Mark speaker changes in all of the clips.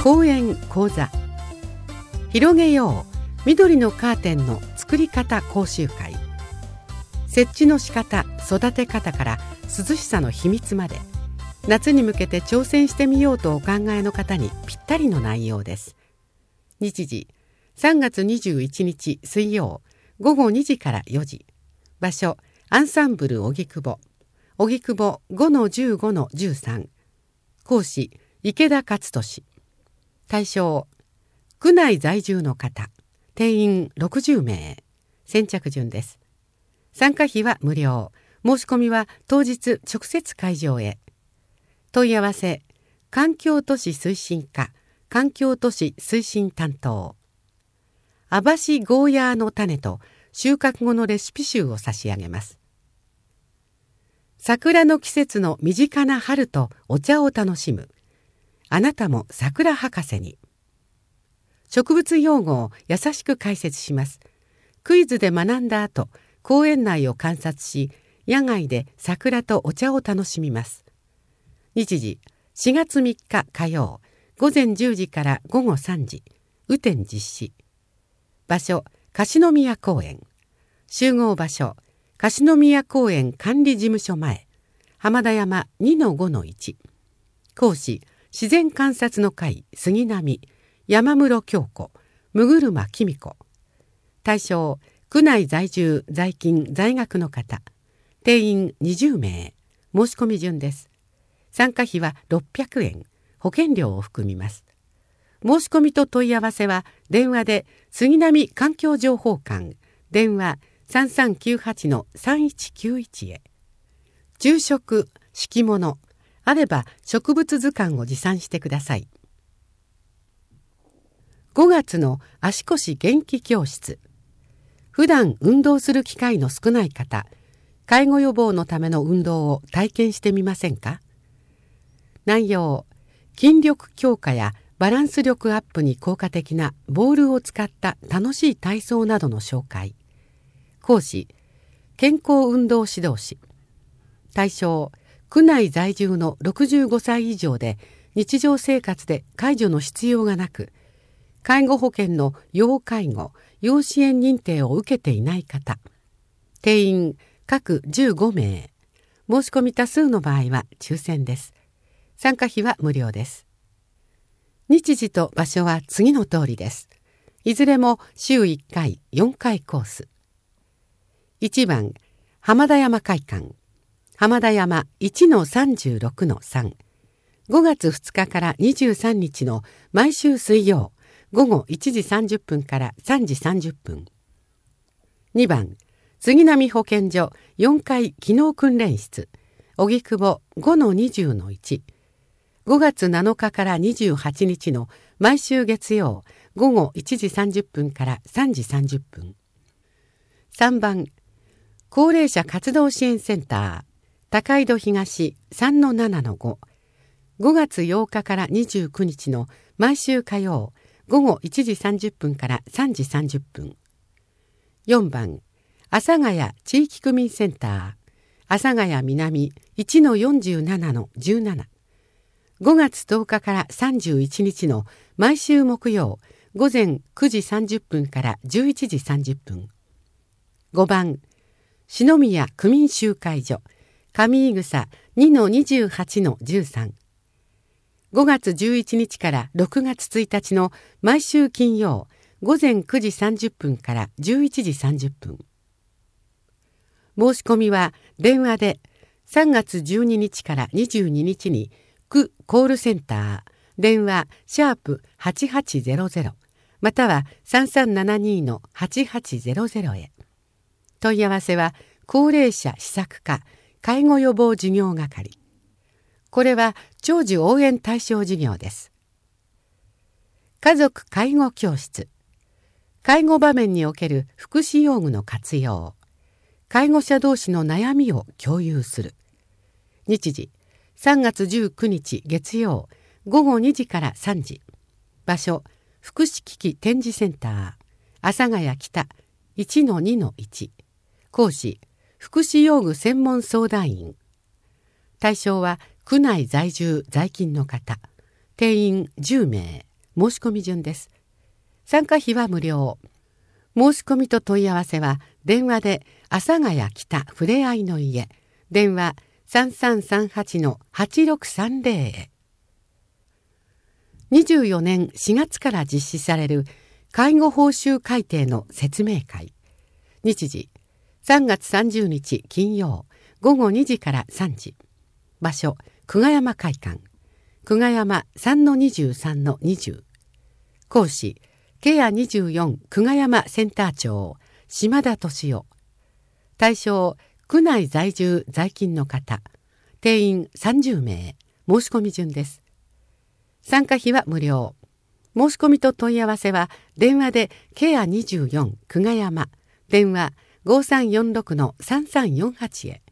Speaker 1: 講演講座広げよう緑のカーテンの作り方講習会。設置の仕方、育て方から涼しさの秘密まで、夏に向けて挑戦してみようとお考えの方にぴったりの内容です。日時3月21日水曜午後2時から4時。場所アンサンブル荻窪 5-15-13。講師池田勝利。対象区内在住の方、定員60名。先着順です。参加費は無料。申し込みは当日直接会場へ。問い合わせ環境都市推進課環境都市推進担当。網走ゴーヤーの種と収穫後のレシピ集を差し上げます。桜の季節の身近な春とお茶を楽しむ。あなたも桜博士に。植物用語を優しく解説します。クイズで学んだ後、公園内を観察し、野外で桜とお茶を楽しみます。日時4月3日火曜午前10時から午後3時。雨天実施。場所樫宮公園。集合場所樫宮公園管理事務所前浜田山 2-5-1。講師自然観察の会杉並山室京子六車紀美子。対象区内在住在勤在学の方。定員20名。申し込み順です。参加費は600円。保険料を含みます。申し込みと問い合わせは電話で杉並環境情報館電話 3398-3191 へ。住職敷物あれば植物図鑑を持参してください。5月の足腰元気教室。普段運動する機会の少ない方、介護予防のための運動を体験してみませんか。内容、筋力強化やバランス力アップに効果的なボールを使った楽しい体操などの紹介。講師、健康運動指導士。対象、区内在住の65歳以上で日常生活で介助の必要がなく、介護保険の要介護・要支援認定を受けていない方。定員各15名。申し込み多数の場合は抽選です。参加費は無料です。日時と場所は次の通りです。いずれも週1回4回コース。1番浜田山会館浜田山 1-36-3。5月2日から23日の毎週水曜午後1時30分から3時30分。2番杉並保健所4階機能訓練室荻窪 5-20-1。5月7日から28日の毎週月曜午後1時30分から3時30分。3番高齢者活動支援センター高井戸東 3-7-5。5月8日から29日の毎週火曜午後1時30分から3時30分。4番阿佐ヶ谷地域区民センター阿佐ヶ谷南 1-47-17。5月10日から31日の毎週木曜午前9時30分から11時30分。5番篠宮区民集会所上井草 2-28-13。5月11日から6月1日の毎週金曜午前9時30分から11時30分。申し込みは電話で3月12日から22日に区コールセンター電話#8800または 3372-8800 へ。問い合わせは高齢者施策課介護予防事業係。これは長寿応援対象事業です。家族介護教室。介護場面における福祉用具の活用。介護者同士の悩みを共有する。日時3月19日月曜午後2時から3時。場所福祉機器展示センター阿佐ヶ谷北 1-2-1。講師福祉用具専門相談員。対象は区内在住在勤の方。定員10名。 申し込み順です。参加費は無料。申し込みと問い合わせは電話で阿佐ヶ谷北ふれあいの家、電話 3338-8630 へ。24年4月から実施される介護報酬改定の説明会。日時3月30日金曜午後2時から3時。場所久我山会館。久我山 3-23-20。講師ケア24久我山センター長島田俊夫。対象区内在住在勤の方。定員30名。申し込み順です。参加費は無料。申し込みと問い合わせは電話でケア24久我山、電話 5346-3348 へ。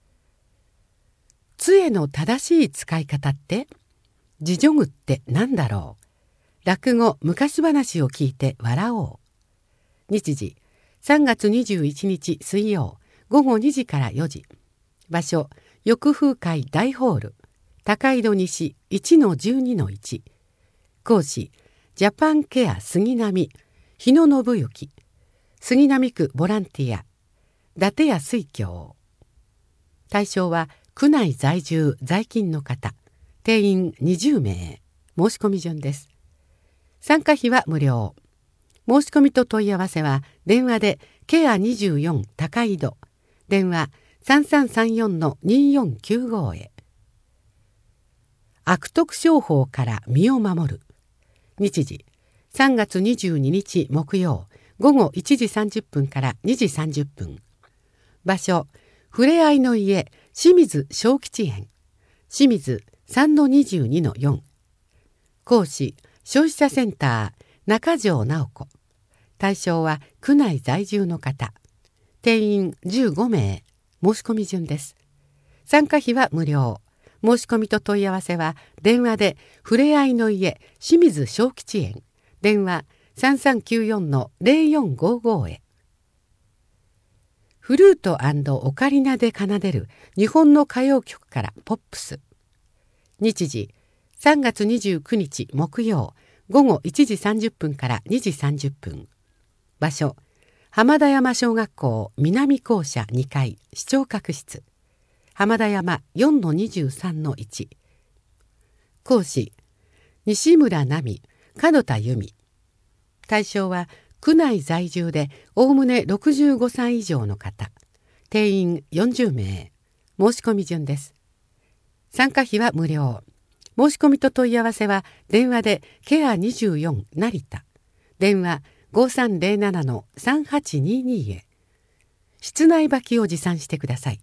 Speaker 1: 杖の正しい使い方って？自助具って何だろう？落語昔話を聞いて笑おう。日時3月21日水曜午後2時から4時。場所翼風会大ホール、高井戸西 1-12-1。講師ジャパンケア杉並日野信之。杉並区ボランティア伊達屋水郷。対象は区内在住在勤の方。定員20名。申し込み順です。参加費は無料。申し込みと問い合わせは電話でケア24高井戸、電話 3334-2495 へ。悪徳商法から身を守る。日時3月22日木曜午後1時30分から2時30分。場所ふれあいの家清水小吉園、清水 3-22-4。講師消費者センター中条直子。対象は区内在住の方。定員15名。申し込み順です。参加費は無料。申し込みと問い合わせは電話でふれあいの家清水小吉園、電話 3394-0455 へ。フルート&オカリナで奏でる日本の歌謡曲からポップス。日時3月29日木曜午後1時30分から2時30分。場所浜田山小学校南校舎2階視聴覚室、浜田山 4-23-1。講師西村奈美、門田由美。対象は区内在住でおおむね65歳以上の方。定員40名。申し込み順です。参加費は無料。申し込みと問い合わせは電話でケア24成田、電話 5307-3822 へ。室内履きを持参してください。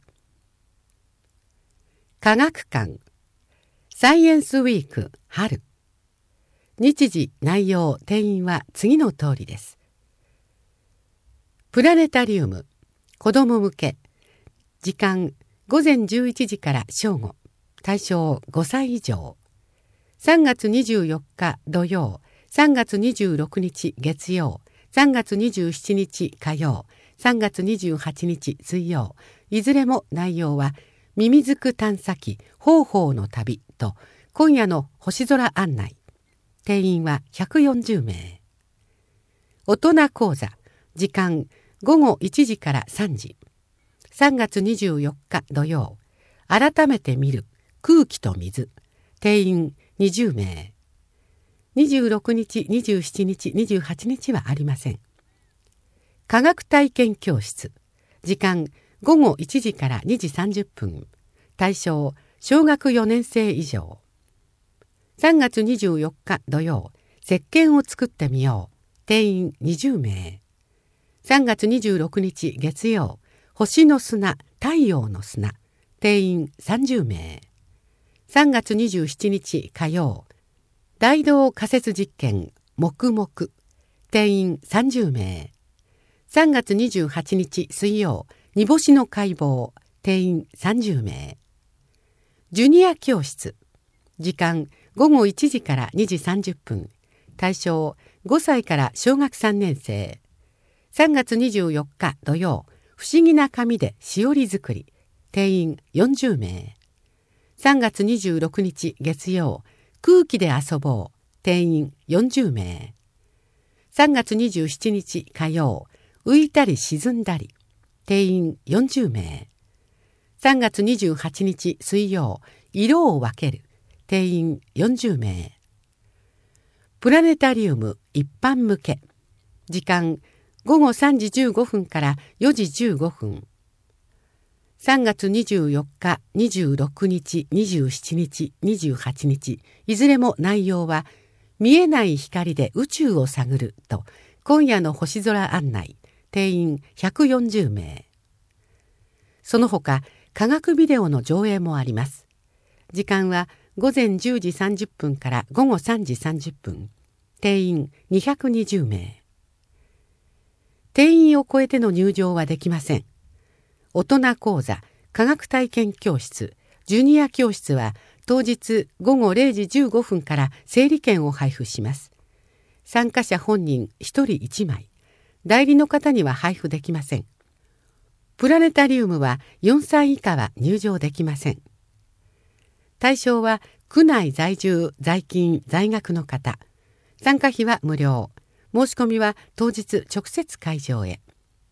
Speaker 1: 科学館サイエンスウィーク春。日時内容定員は次の通りです。プラネタリウム子ども向け。時間午前11時から正午。対象5歳以上。3月24日土曜、3月26日月曜、3月27日火曜、3月28日水曜。いずれも内容はミミズク探査機方法の旅と今夜の星空案内。定員は140名。大人講座。時間午後1時から3時。3月24日土曜。改めて見る空気と水。定員20名。26日、27日、28日はありません。科学体験教室。時間午後1時から2時30分。対象小学4年生以上。3月24日土曜。石鹸を作ってみよう。定員20名。3月26日月曜。星の砂、太陽の砂。定員30名。3月27日火曜。大動仮説実験黙々。定員30名。3月28日水曜。煮干しの解剖。定員30名。ジュニア教室。時間午後1時から2時30分。対象5歳から小学3年生。3月24日土曜。不思議な紙でしおり作り。定員40名。3月26日月曜。空気で遊ぼう。 定員40名。3月27日火曜、浮いたり沈んだり、定員40名。3月28日水曜、色を分ける、定員40名。プラネタリウム一般向け、時間午後3時15分から4時15分。3月24日、26日、27日、28日、いずれも内容は、見えない光で宇宙を探ると、今夜の星空案内、定員140名。その他、科学ビデオの上映もあります。時間は午前10時30分から午後3時30分。定員220名。定員を超えての入場はできません。大人講座、科学体験教室、ジュニア教室は当日午後0時15分から整理券を配布します。参加者本人1人1枚。代理の方には配布できません。プラネタリウムは4歳以下は入場できません。対象は区内在住、在勤、在学の方。参加費は無料。申し込みは当日直接会場へ。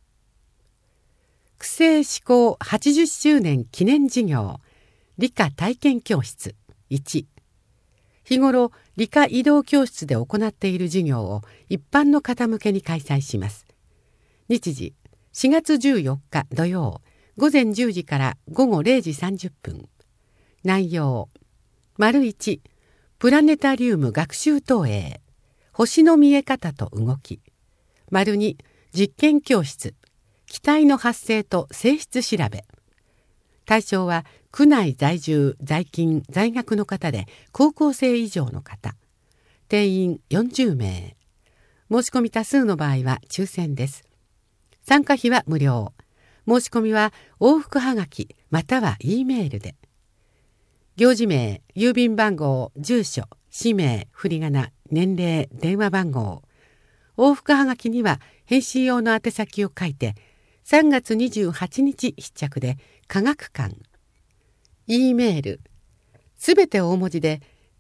Speaker 1: 区政施行80周年記念事業理科体験教室1。日頃理科移動教室で行っている授業を一般の方向けに開催します。日時4月14日土曜午前10時から午後0時30分。内容 ① プラネタリウム学習投影星の見え方と動き ② 実験教室気体の発生と性質調べ。対象は区内在住在勤在学の方で高校生以上の方。定員40名。申し込み多数の場合は抽選です。参加費は無料。申し込みは往復はがきまたは E メールで。行事名、郵便番号、住所、氏名、振り仮名、年齢、電話番号。往復はがきには返信用の宛先を書いて、3月28日必着で科学館。E メール。すべて大文字で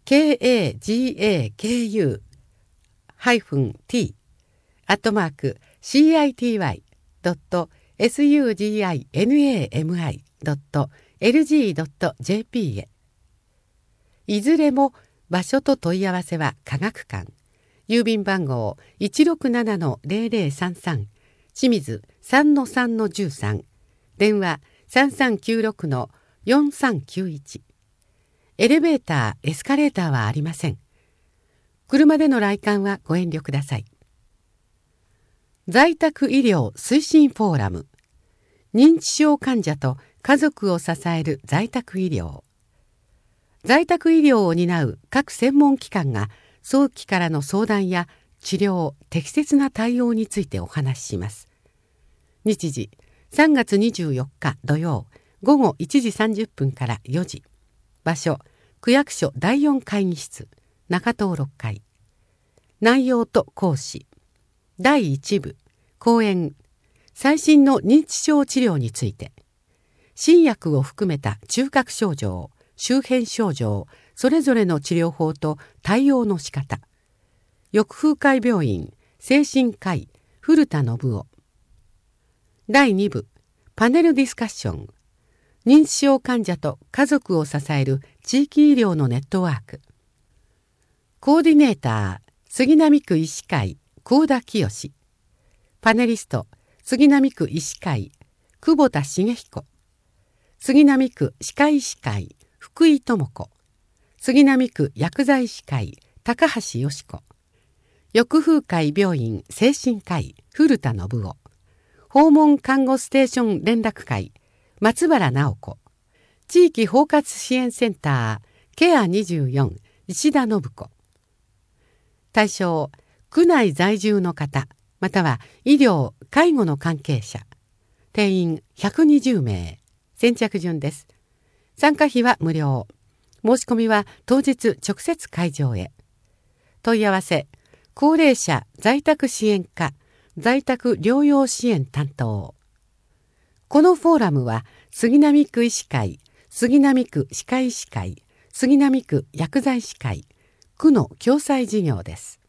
Speaker 1: kagak-t@citi.suginami.lg.jp へ。いずれも場所と問い合わせは科学館。郵便番号 167-0033 清水 3-3-13 電話 3396-4391。エレベーター、エスカレーターはありません。車での来館はご遠慮ください。在宅医療推進フォーラム。認知症患者と家族を支える在宅医療。在宅医療を担う各専門機関が早期からの相談や治療、適切な対応についてお話しします。日時3月24日土曜午後1時30分から4時。場所区役所第4会議室中東6階。内容と講師。第1部講演。最新の認知症治療について。新薬を含めた中核症状、周辺症状、それぞれの治療法と対応の仕方。翼風会病院精神科医古田信夫。第2部パネルディスカッション。認知症患者と家族を支える地域医療のネットワーク。コーディネーター杉並区医師会幸田清。パネリスト杉並区医師会久保田茂彦。杉並区歯科医師会福井智子。杉並区薬剤師会高橋よし子。翼風会病院精神科医古田信夫。訪問看護ステーション連絡会松原直子。地域包括支援センターケア24石田信子。対象区内在住の方または医療・介護の関係者。定員120名。先着順です。参加費は無料。申し込みは当日直接会場へ。問い合わせ高齢者在宅支援課在宅療養支援担当。このフォーラムは杉並区医師会、杉並区歯科医師会、杉並区薬剤師会、 区の共済事業です。